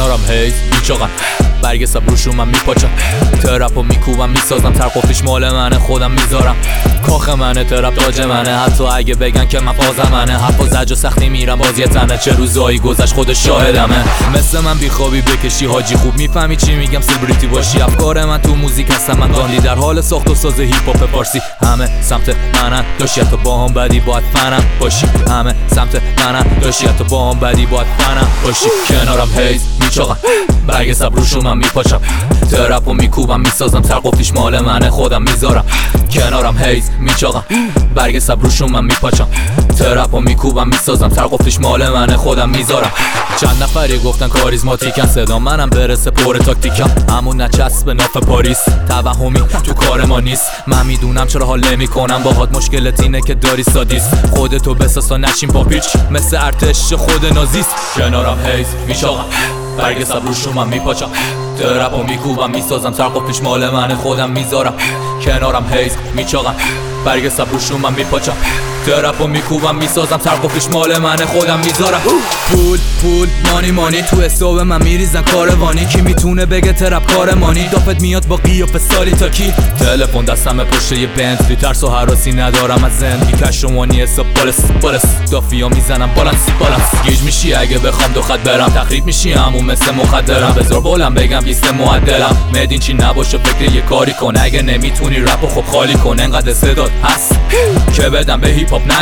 کنارم هیز میچاقم برگ سب روشون من میپاچم ترپو میکوبم میسازم ترقفتیش مال منه خودم میذارم کاخ منه ترپ تاج منه حتی اگه بگن که من فاز منه حرفا زج و سختی میرم باز یه تنه چه روزایی گذشت خود شاهدمه مثل من بیخوابی بکشی حاجی خوب میفهمی چی میگم سلبریتی باشی افکار من تو موزیک هستم من دانلی در حال ساخت و ساز هیپ هاپ فارسی همه سمت منن داشتی تو با هم بدی باید فنم باشی همه سمت منن داشتی تو با هم بدی باید فنم باشی کنارم هیز میچاقم برگ سب روشون من میپاچم ترپو میکوبم میسازم ترقفتیش مال منه خودم میذارم کنارم هیز میچاقم برگ سب روشون من میپاچم ترپو میکوبم میسازم ترقفتیش مال منه خودم میذارم چند نفری گفتن کاریزماتیکن صدا منم برسه پر تاکتیکم همون نچسب ناف پاریس توهمی تو کار ما نیست من میدونم چرا حال نمیکنم باهات مشکلت اینه که داری سادیست خودتو بساز نشین با پیچ مثل ارتش خود نازیست کنارم هیز میچاقم برگ سب روشون من میپاچم ترپو میکوبم میسازم ترقفتیش مال منه خودم میذارم کنارم هیز میچاقم برگ سب روشون من میپاچم ترپو میکوبم میسازم ترقفتیش مال منه خودم میذارم پول مانی تو حساب من میریزن کاروانی کی میتونه بگه ترپ کارمانی دافت میاد با قیافه سالی تا کی تلفن دستم پشت یه بنتلی ترس و هراسی ندارم از زندگی کشمانی حساب بالس دافیا میزنم بالانس گیج میشی اگه بخوام دو خط برم تخریب میشی همون مثل مخدرم بذار بولم بگم بیست معدلم مدین چی نباشه فکر یه کاری کن اگه نمیتونی رپو خب خالی کن انقدر استعداد هست که بدم به هیپ هاپ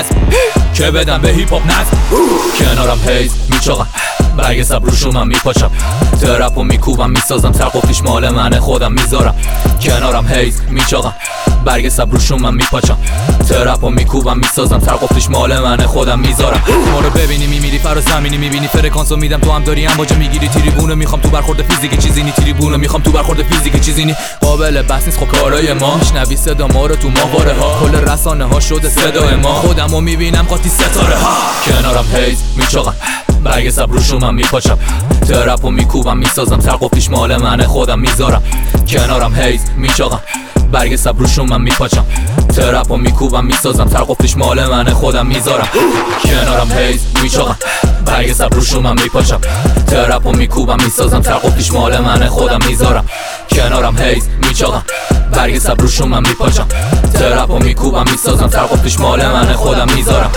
نظم کنارم هیز میچاقم برگ سب روشون من میپاچم ترپو میکوبم میسازم ترقفتیش مال منه خودم میذارم کنارم هیز میچاقم برگ سب روشون من میپاچم ترپو میکوبم میسازم ترقفتیش مال منه خودم میذارم ما رو ببینی میمیری فراز زمینی میبینی فرکانسو میدم تو هم داری امواجه میگیری تریبونو میخوام تو برخورد فیزیک چیزی نی تریبونو میخوام تو برخورد فیزیک چیزی نی قابل بحث نیست خب کارای ما میشنوی صدا ما رو تو ماهواره ها کل رسانه ها شده صدای ما خودمو میبینم قاطی ستاره ها کنارم هیز میچاقم برگ سب روشون من میپاچم ترپو میکوبم میسازم ترقفتیش مال منه خودم میذارم کنارم هیز میچاقم برگ سب روشون من میپاچم ترپو میکوبم میسازم ترقفتیش مال منه خودم میذارم کنارم هیز میچاقم برگ سب روشون من میپاچم ترپو میکوبم میسازم ترقفتیش مال منه خودم میذارم کنارم هیز میچاقم برگ سب روشون من میپاچم ترپو میکوبم میسازم ترقفتیش مال منه خودم میذارم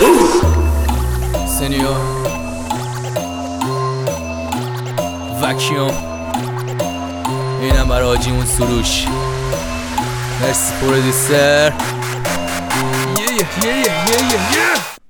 سنیور وکیوم اینم برای حاجیمون سروش مرسی پرودیسر